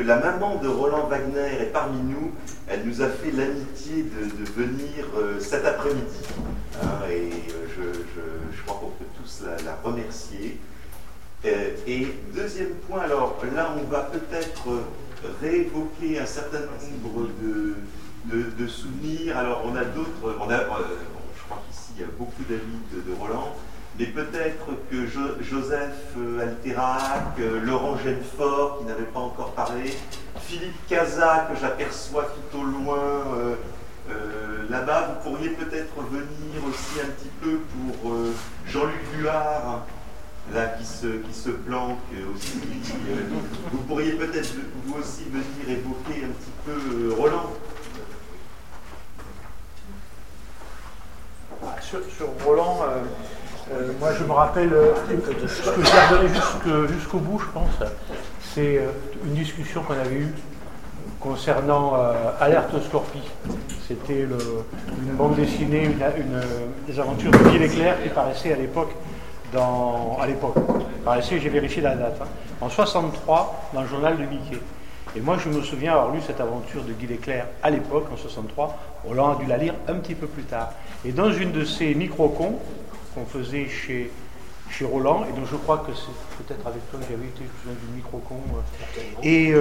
la maman de Roland Wagner est parmi nous. Elle nous a fait l'amitié de venir cet après-midi. Je crois qu'on peut tous la remercier. Et deuxième point, alors là on va peut-être réévoquer un certain nombre de souvenirs. Alors on a d'autres, je crois qu'ici il y a beaucoup d'amis de Roland, mais peut-être que Joseph Alterac, Laurent Genefort qui n'avait pas encore parlé, Philippe Cazat que j'aperçois tout au loin là-bas, vous pourriez peut-être venir aussi un petit peu pour Jean-Luc Luard, là qui se planque aussi. Vous pourriez peut-être vous aussi venir évoquer un petit peu Roland. Sur Roland, moi je me rappelle, ce que je garderai jusqu'au bout, je pense, c'est une discussion qu'on avait eue concernant Alerte aux Scorpions. C'était une bande dessinée, des aventures de Guy Leclerc qui paraissait à l'époque, j'ai vérifié la date, en 63 dans le journal de Mickey. Et moi je me souviens avoir lu cette aventure de Guy Leclerc à l'époque, en 63. Roland a dû la lire un petit peu plus tard. Et dans une de ces micro-cons qu'on faisait chez Roland, et donc je crois que c'est peut-être avec toi que j'avais été, je me souviens du micro-con, et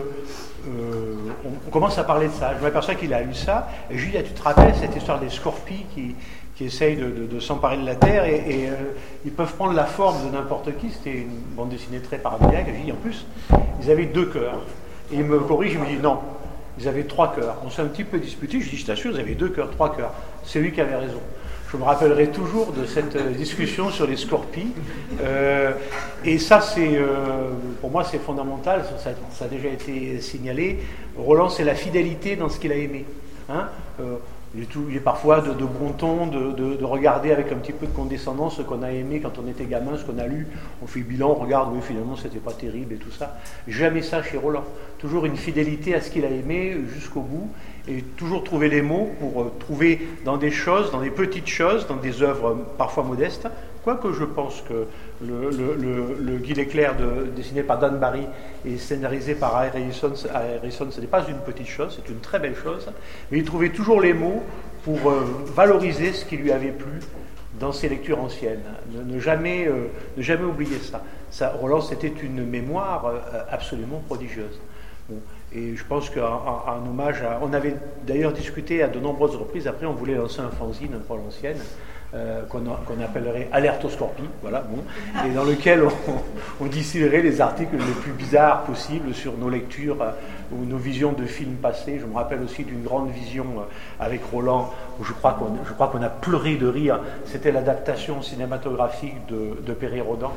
on commence à parler de ça. Je m'aperçois qu'il a lu ça, et je lui dis, tu te rappelles cette histoire des scorpions qui essayent de s'emparer de la Terre, et ils peuvent prendre la forme de n'importe qui. C'était une bande dessinée très paradoxale. Je dis, en plus, ils avaient 2 cœurs. Et il me corrige, il me dit, non, ils avaient 3 cœurs. On s'est un petit peu disputé, je dis, je t'assure, ils avaient 2 cœurs, 3 cœurs. C'est lui qui avait raison. Je me rappellerai toujours de cette discussion sur les scorpions. Et ça, pour moi, c'est fondamental. Ça a déjà été signalé. Roland, c'est la fidélité dans ce qu'il a aimé. Il est parfois de bon ton de regarder avec un petit peu de condescendance ce qu'on a aimé quand on était gamin, ce qu'on a lu. On fait le bilan, on regarde, oui, finalement, c'était pas terrible et tout ça. Jamais ça chez Roland. Toujours une fidélité à ce qu'il a aimé jusqu'au bout. Et toujours trouver les mots pour trouver dans des choses, dans des petites choses, dans des œuvres parfois modestes. Quoique je pense que le Guy Leclerc dessiné par Dan Barry et scénarisé par Harrison, ce n'est pas une petite chose, c'est une très belle chose. Mais il trouvait toujours les mots pour valoriser ce qui lui avait plu dans ses lectures anciennes. Ne jamais oublier ça. Roland, c'était une mémoire absolument prodigieuse. Bon. Et je pense qu'un hommage on avait d'ailleurs discuté à de nombreuses reprises, après on voulait lancer un fanzine un peu à l'ancienne, qu'on appellerait Alerte aux Scorpions, voilà, bon, et dans lequel on distillerait les articles les plus bizarres possibles sur nos lectures ou nos visions de films passés. Je me rappelle aussi d'une grande vision avec Roland, où je crois qu'on a pleuré de rire. C'était l'adaptation cinématographique de Perry-Rodan.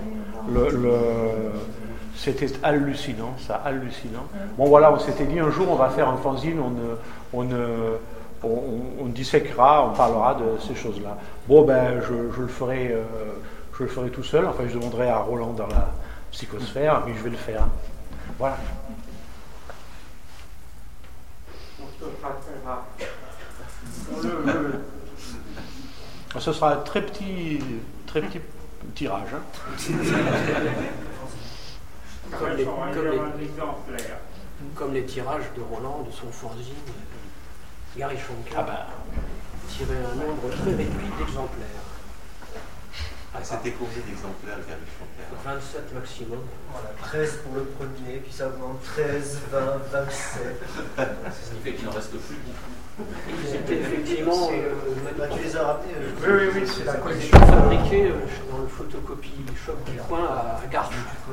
C'était hallucinant, ça, hallucinant. Bon voilà, on s'était dit un jour on va faire un fanzine, on disséquera, on parlera de ces choses-là. Bon ben je le ferai tout seul, enfin je demanderai à Roland dans la psychosphère, mais je vais le faire. Voilà. Ce sera un très petit tirage. Comme les tirages de Roland, de son fanzine, Gary Shankar, tirait un nombre très réduit d'exemplaires. C'était combien d'exemplaires, Gary Shankar? 27 maximum. Voilà, 13 pour le premier, puis ça augmente 13, 20, 27. Ce qui fait qu'il n'en reste plus beaucoup. C'était effectivement. Tu les as ramenés Oui, c'est la collection fabriquée dans le photocopie shop du coin à Garches.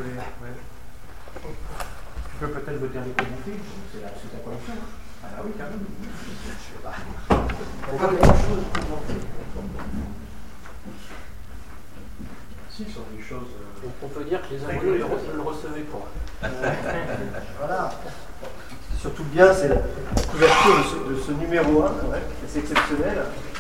Tu peux peut-être me dire les commenter, c'est ta collection. Ah bah oui, quand même. Je sais pas. Pas grand-chose à commenter. Si, ce sont des choses. Donc on peut dire que les abonnés ne le recevaient pas. Voilà. Surtout bien, c'est la couverture de ce numéro 1, c'est exceptionnel.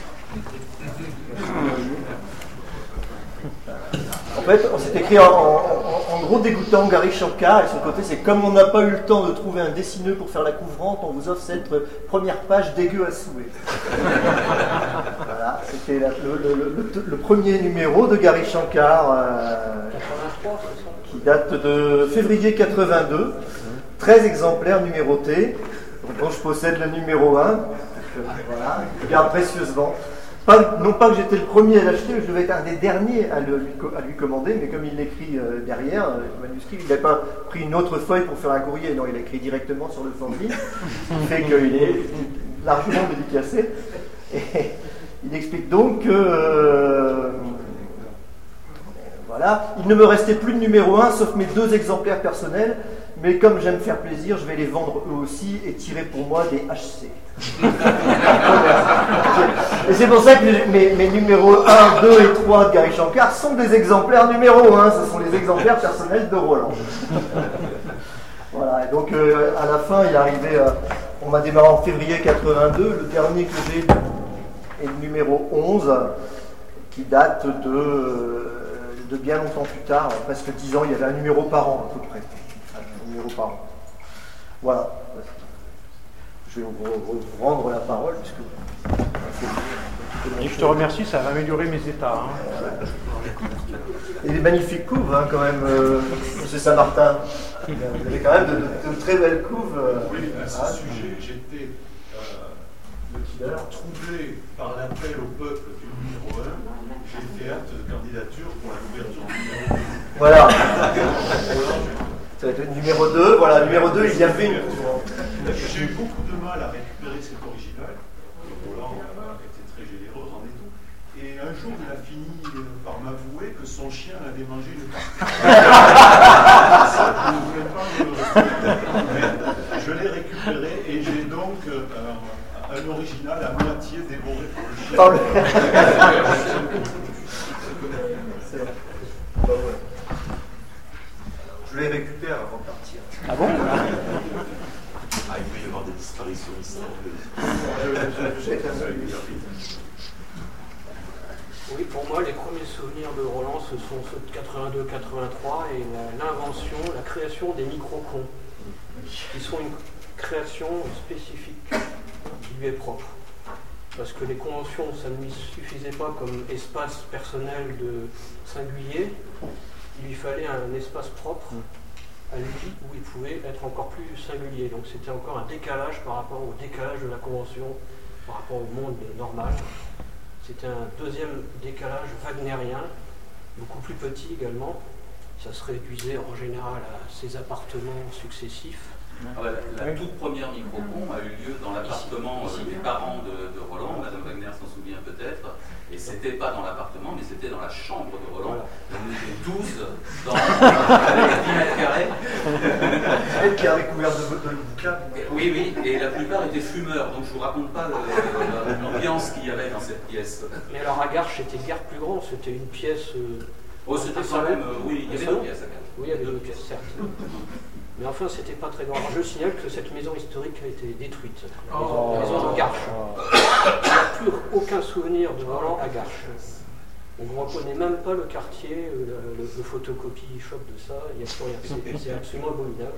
En fait, on s'est écrit en gros dégoûtant Gary Shankar, et son côté, c'est comme on n'a pas eu le temps de trouver un dessineux pour faire la couvrante, on vous offre cette première page dégueu à souhait. Voilà, c'était le premier numéro de Gary Shankar, qui date de février 82. 13 exemplaires numérotés, dont je possède le numéro 1. Voilà, je garde précieusement. Non pas que j'étais le premier à l'acheter, je devais être un des derniers à lui commander, mais comme il l'écrit derrière, le manuscrit, il n'a pas pris une autre feuille pour faire un courrier, non, il a écrit directement sur le fanzine, ce qui fait qu'il est largement dédicacé. Et il explique donc que voilà, il ne me restait plus de numéro 1, sauf mes 2 exemplaires personnels, mais comme j'aime faire plaisir, je vais les vendre eux aussi et tirer pour moi des HC. Et c'est pour ça que mes numéros 1, 2 et 3 de Gary Shankar sont des exemplaires numéro 1, ce sont les exemplaires personnels de Roland. Voilà, et donc à la fin, il est arrivé, on m'a démarré en février 82, le dernier que j'ai est le numéro 11, qui date de bien longtemps plus tard, presque 10 ans, il y avait un numéro par an à peu près. Un numéro par an. Voilà. Je vais vous rendre la parole, puisque... Et je te remercie, ça va améliorer mes états. Hein. Et des magnifiques couves, hein, quand même, M. Saint-Martin. Vous avez quand même de très belles couves. Oui, à ce sujet, j'étais troublé par l'appel au peuple du numéro 1. J'ai fait acte de candidature pour la couverture du numéro 2. Voilà. Ça va être le numéro 2. Voilà, numéro 2, il y avait une couve. J'ai eu beaucoup de mal à récupérer cet original. Roland était très généreux, en est tout. Et un jour, il a fini par m'avouer que son chien avait mangé une partie. Ça, je ne voulais pas me... Je l'ai récupéré et j'ai donc un original à moitié dévoré par le chien. C'est vrai. Je les récupère avant de partir. Ah bon? Ah, il peut y avoir des disparitions mystérieuses. Oui, pour moi, les premiers souvenirs de Roland, ce sont ceux de 82-83 et l'invention, la création des micro-cons, qui sont une création spécifique qui lui est propre. Parce que les conventions, ça ne lui suffisait pas comme espace personnel de singulier, il lui fallait un espace propre à lui où il pouvait être encore plus singulier. Donc c'était encore un décalage par rapport au décalage de la convention, par rapport au monde normal. C'était un deuxième décalage wagnérien, beaucoup plus petit également. Ça se réduisait en général à ses appartements successifs. La toute première micro-con a eu lieu dans l'appartement des parents de Roland, Madame Wagner s'en souvient peut-être, et c'était pas dans l'appartement, mais c'était dans la chambre de Roland. On était 12 dans 10 mètres carrés. 10 mètres carrés couverts de bouquins. Oui, et la plupart étaient fumeurs, donc je vous raconte pas l'ambiance qu'il y avait dans cette pièce. Mais alors à Garches, c'était guère plus grand, c'était une pièce... c'était quand même, oui, il y avait 2 pièces à Garches. Oui, il y avait 2 pièces, certes. Mais enfin, c'était pas très grand. Alors, je signale que cette maison historique a été détruite. La maison de Garches. Il n'y a plus aucun souvenir de Roland à Garches. On ne reconnaît même pas le quartier, le photocopie shop de ça. Il n'y a plus rien. C'est absolument abominable.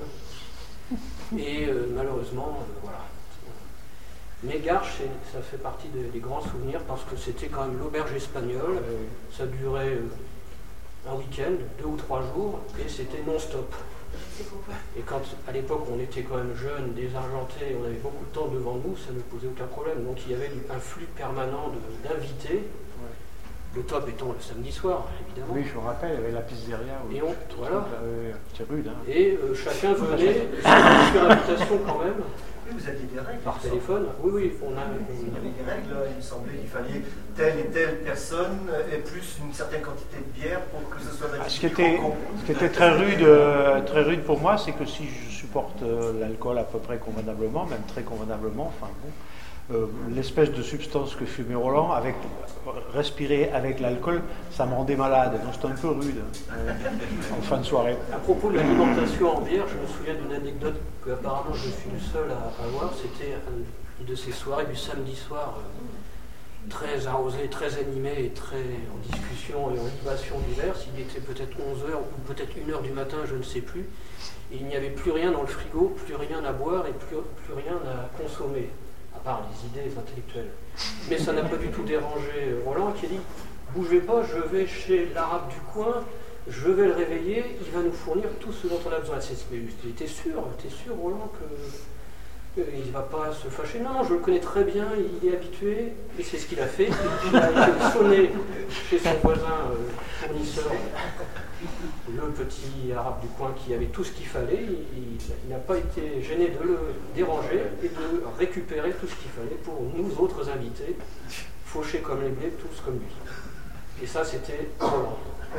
Et malheureusement, voilà. Mais Garches, ça fait partie des grands souvenirs parce que c'était quand même l'auberge espagnole. Ça durait un week-end, 2 ou 3 jours, et c'était non-stop. Et quand à l'époque on était quand même jeunes, désargentés, on avait beaucoup de temps devant nous, ça ne posait aucun problème. Donc il y avait un flux permanent d'invités, le top étant le samedi soir, évidemment. Oui, je me rappelle, il y avait la pizzeria. Et voilà. C'est rude. Hein. Et chacun venait, sur invitation quand même. Oui, vous aviez des règles. Par téléphone. Oui, on avait des règles, il me semblait qu'il fallait telle et telle personne et plus une certaine quantité de bière pour que ce soit ce qui était très rude pour moi, c'est que si je supporte l'alcool à peu près convenablement, même très convenablement, enfin bon, l'espèce de substance que fumait Roland, respirer avec l'alcool, ça me rendait malade, donc c'était un peu rude en fin de soirée. À propos de l'alimentation en bière, je me souviens d'une anecdote que apparemment je suis le seul à avoir. C'était une de ces soirées du samedi soir, très arrosée, très animée et très en discussion et en libation diverses. Il était peut-être 11h ou peut-être 1h du matin, je ne sais plus. Et il n'y avait plus rien dans le frigo, plus rien à boire et plus rien à consommer, à part les idées intellectuelles. Mais ça n'a pas du tout dérangé Roland qui a dit « Bougez pas, je vais chez l'arabe du coin, je vais le réveiller, il va nous fournir tout ce dont on a besoin. Mais t'es sûr, Roland, il ne va pas se fâcher? Non, je le connais très bien, il est habitué, et c'est ce qu'il a fait. Il a été sonné chez son voisin fournisseur, le petit arabe du coin qui avait tout ce qu'il fallait. Il n'a pas été gêné de le déranger et de récupérer tout ce qu'il fallait pour nous autres invités, fauchés comme les blés, tous comme lui. Et ça, c'était Roland.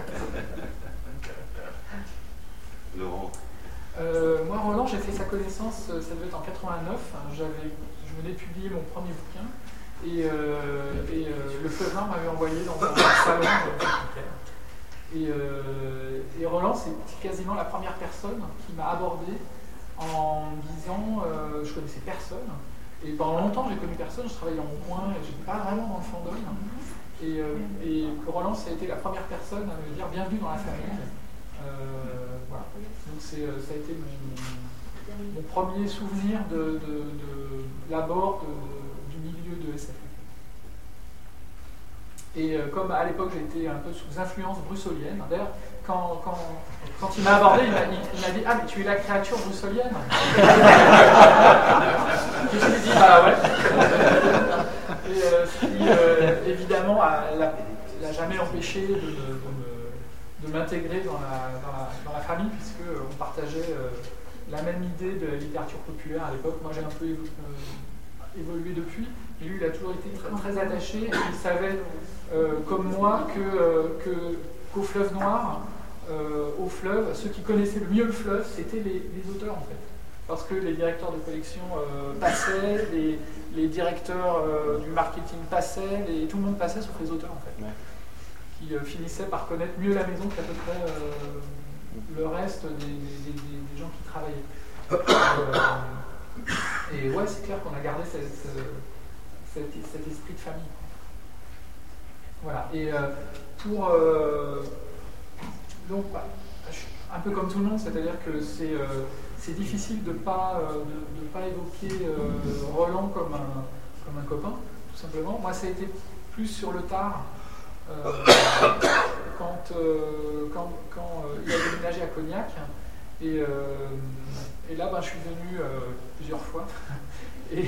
Laurent. Moi, Roland, j'ai fait sa connaissance, ça devait être en 89. Je venais de publier mon premier bouquin et le Fleuve Noir m'avait envoyé dans un salon et Roland, c'est quasiment la première personne qui m'a abordé en me disant je connaissais personne. Et pendant longtemps, j'ai connu personne, je travaillais en coin, et je n'étais pas vraiment dans le fandom. Et Roland, ça a été la première personne à me dire bienvenue dans la famille. Voilà. Donc ça a été mon premier souvenir de l'abord du milieu de SF. Et comme à l'époque j'étais un peu sous influence brussolienne, d'ailleurs quand il m'a abordé, il m'a dit « Ah mais tu es la créature brussolienne ?» Et je lui ai dit « Bah ouais !» Et ce qui évidemment l'a jamais empêché de m'intégrer dans la famille, puisqu'on partageait la même idée de la littérature populaire à l'époque. Moi j'ai un peu évolué depuis, mais lui il a toujours été très, très attaché, et il savait comme moi qu'au Fleuve Noir, au fleuve, ceux qui connaissaient le mieux le fleuve, c'était les auteurs en fait. Parce que les directeurs de collection passaient, les directeurs du marketing passaient, tout le monde passait sauf les auteurs en fait. Ouais. Qui finissaient par connaître mieux la maison qu'à peu près le reste des gens qui travaillaient. Et ouais, c'est clair qu'on a gardé cet esprit de famille. Voilà. Et donc, un peu comme tout le monde, c'est-à-dire que c'est difficile de ne pas évoquer Roland comme un copain, tout simplement. Moi, ça a été plus sur le tard. Quand il a déménagé à Cognac et là je suis venu plusieurs fois et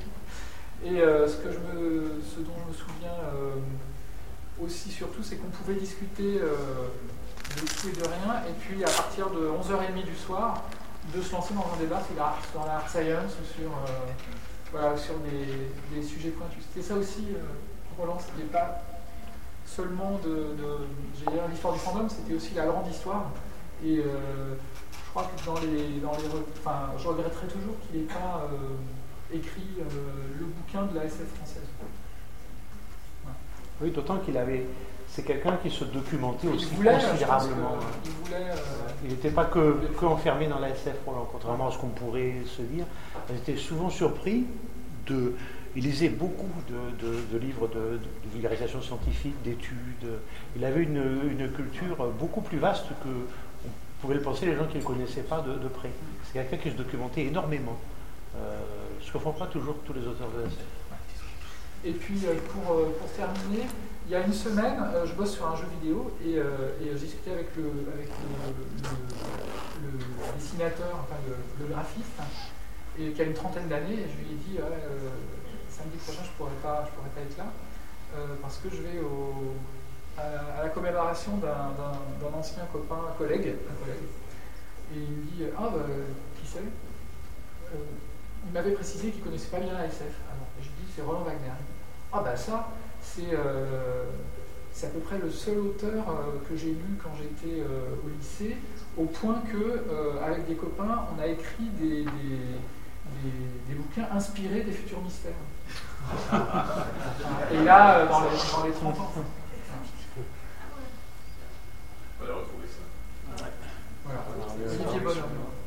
ce dont je me souviens aussi surtout, c'est qu'on pouvait discuter de tout et de rien, et puis à partir de 11h30 du soir de se lancer dans un débat sur la hard science ou sur des sujets pointus. C'était ça aussi, Roland, c'était pas seulement l'histoire du fandom, c'était aussi la grande histoire. Et je crois que je regretterais toujours qu'il n'ait pas écrit le bouquin de la SF française. Voilà. Oui, d'autant c'est quelqu'un qui se documentait aussi considérablement. Il n'était pas que enfermé dans la SF, contrairement à ce qu'on pourrait se dire. Il était souvent surpris il lisait beaucoup de livres de vulgarisation scientifique, d'études. Il avait une culture beaucoup plus vaste que on pouvait le penser les gens qui ne le connaissaient pas de près. C'est quelqu'un qui se documentait énormément, ce que font pas toujours tous les auteurs de SF. Et puis pour terminer, il y a une semaine, je bosse sur un jeu vidéo et j'ai discuté avec le dessinateur, enfin le graphiste, et qui a une trentaine d'années, et je lui ai dit samedi prochain je pourrais pas être là parce que je vais à la commémoration d'un ancien un collègue, et il me dit qui c'est? Il m'avait précisé qu'il connaissait pas bien la SF. Alors je dis c'est Roland Wagner. Ah bah ça c'est à peu près le seul auteur que j'ai lu quand j'étais au lycée, au point que avec des copains on a écrit des bouquins inspirés des futurs mystères. Et là, dans les 30 ans. On va retrouver ça. Ouais. Voilà. Olivier Bonhomme.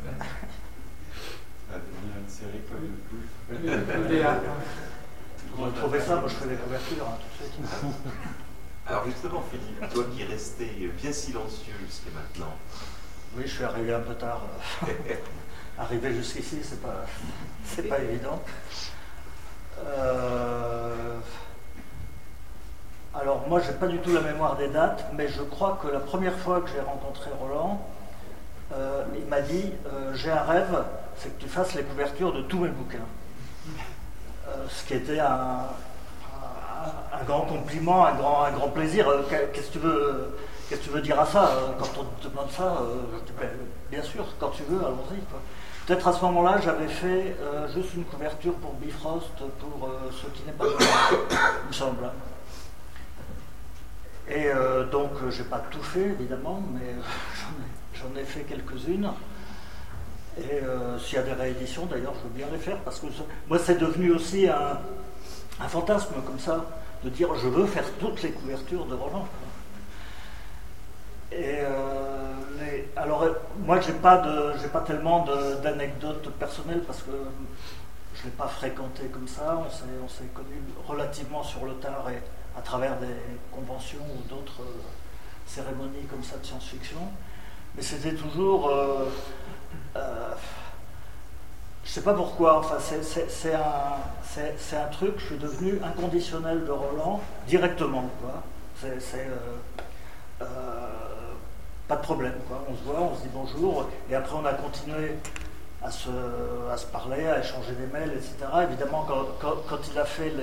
À devenir une série comme le théâtre. On va trouver ça, moi je ferai les couvertures, tout de suite. Alors justement, Philippe, toi qui es resté bien silencieux jusqu'à maintenant. Oui, je suis arrivé un peu tard. Arriver jusqu'ici, c'est pas évident. Alors moi, j'ai pas du tout la mémoire des dates, mais je crois que la première fois que j'ai rencontré Roland, il m'a dit j'ai un rêve, c'est que tu fasses les couvertures de tous mes bouquins. Ce qui était un grand compliment, un grand plaisir. Qu'est-ce que tu veux dire à ça? Quand on te demande ça, je dis bien sûr, quand tu veux, allons-y. Peut-être à ce moment-là, j'avais fait juste une couverture pour Bifrost, pour ce qui n'est pas il me semble. Et donc, j'ai pas tout fait, évidemment, mais j'en ai fait quelques-unes. Et s'il y a des rééditions, d'ailleurs, je veux bien les faire, parce que moi, c'est devenu aussi un fantasme comme ça, de dire je veux faire toutes les couvertures de Roland. Et alors, moi, j'ai pas tellement d'anecdotes personnelles, parce que je ne l'ai pas fréquenté comme ça. On s'est connus relativement sur le tard et à travers des conventions ou d'autres cérémonies comme ça de science-fiction. Mais c'était toujours... je ne sais pas pourquoi, enfin, c'est un truc, je suis devenu inconditionnel de Roland directement, quoi. Pas de problème, quoi. On se voit, on se dit bonjour, et après on a continué à se parler, à échanger des mails, etc. Évidemment, quand il a fait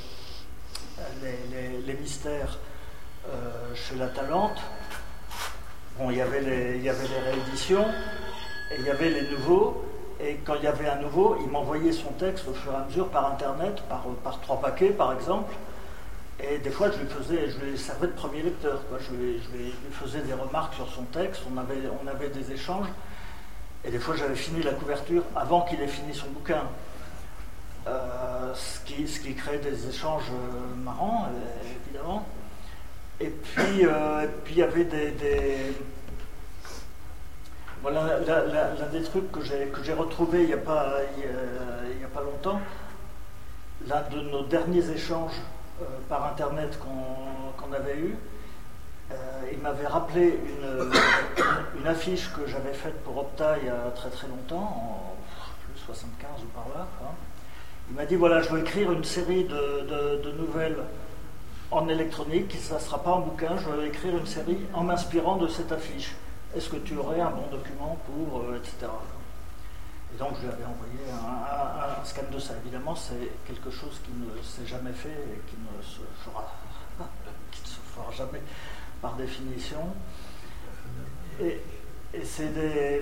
les mystères chez La Talente, bon, il y avait les rééditions, et il y avait les nouveaux, et quand il y avait un nouveau, il m'envoyait son texte au fur et à mesure par internet, par 3 paquets par exemple, et des fois je lui servais de premier lecteur, quoi. Je lui faisais des remarques sur son texte, on avait des échanges, et des fois j'avais fini la couverture avant qu'il ait fini son bouquin, ce qui crée des échanges marrants, évidemment. Et puis il y avait voilà, l'un des trucs que j'ai retrouvé il n'y a pas longtemps, l'un de nos derniers échanges par internet qu'on avait eu, il m'avait rappelé une affiche que j'avais faite pour Opta il y a très très longtemps, en plus 75 ou par là, quoi. Il m'a dit voilà, je veux écrire une série de nouvelles en électronique, ça ne sera pas en bouquin, je veux écrire une série en m'inspirant de cette affiche. Est-ce que tu aurais un bon document pour, etc. Et donc je lui avais envoyé un scan de ça. Évidemment, c'est quelque chose qui ne s'est jamais fait et qui ne se fera jamais par définition. Et c'est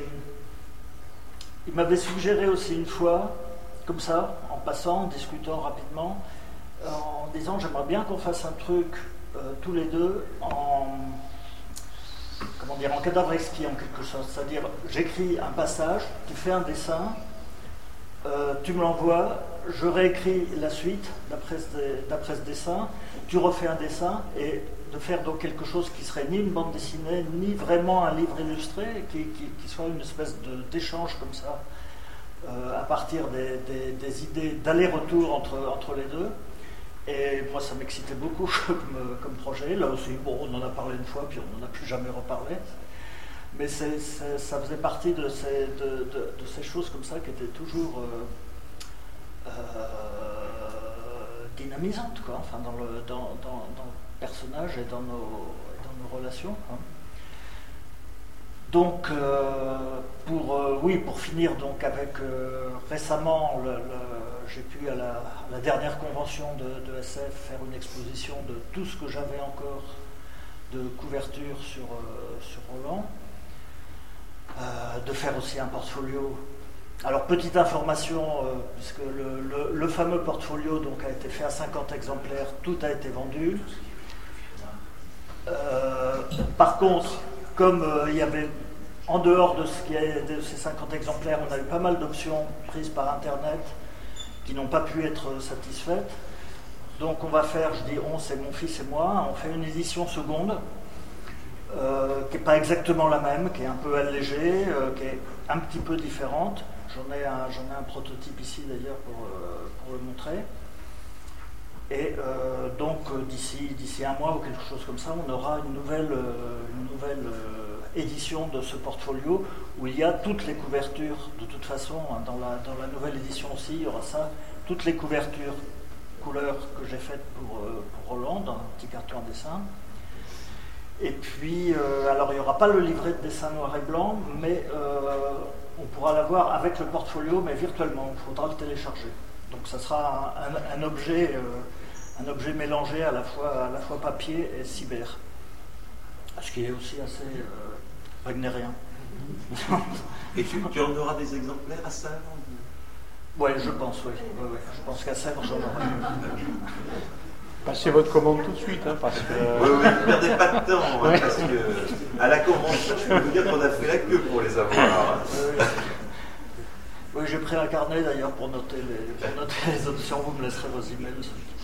Il m'avait suggéré aussi une fois, comme ça, en passant, en discutant rapidement, en disant j'aimerais bien qu'on fasse un truc tous les deux en cadavre exquis en quelque sorte, c'est-à-dire j'écris un passage, tu fais un dessin, tu me l'envoies, je réécris la suite d'après ce dessin, tu refais un dessin, et de faire donc quelque chose qui serait ni une bande dessinée, ni vraiment un livre illustré, qui soit une espèce d'échange comme ça, à partir des idées d'aller-retour entre les deux. Et moi, ça m'excitait beaucoup comme projet. Là aussi, bon, on en a parlé une fois, puis on n'en a plus jamais reparlé. Mais ça faisait partie de ces choses comme ça qui étaient toujours dynamisantes, quoi. Enfin, dans le personnage et dans nos relations, quoi. Donc, pour finir donc avec récemment, j'ai pu à la dernière convention de SF faire une exposition de tout ce que j'avais encore de couverture sur Roland, de faire aussi un portfolio. Alors, petite information, puisque le fameux portfolio donc, a été fait à 50 exemplaires, tout a été vendu. Par contre, comme il y avait, en dehors de ces 50 exemplaires, on a eu pas mal d'options prises par Internet qui n'ont pas pu être satisfaites. Donc on va faire, je dis on, c'est mon fils et moi, on fait une édition seconde, qui n'est pas exactement la même, qui est un peu allégée, qui est un petit peu différente. J'en ai un prototype ici d'ailleurs pour le montrer. Et donc d'ici un mois ou quelque chose comme ça, on aura une nouvelle édition de ce portfolio où il y a toutes les couvertures. De toute façon, dans la nouvelle édition aussi, il y aura ça, toutes les couvertures couleurs que j'ai faites pour Roland, dans un petit carton à dessin. Et puis, alors il n'y aura pas le livret de dessin noir et blanc, mais on pourra l'avoir avec le portfolio, mais virtuellement, il faudra le télécharger. Donc ça sera un objet mélangé à la fois papier et cyber. Ce qui est aussi assez wagnérien. Et tu en auras des exemplaires à Sèvres? Oui, je pense, oui. Je pense qu'à Sèvres, j'en aurai. Passez votre commande tout de suite, hein, parce que... Oui, ne perdez pas de temps, hein, parce que à la convention, je peux vous dire qu'on a fait la queue pour les avoir. Hein. Oui, j'ai pris un carnet d'ailleurs pour noter les options, vous me laisserez vos emails aussi.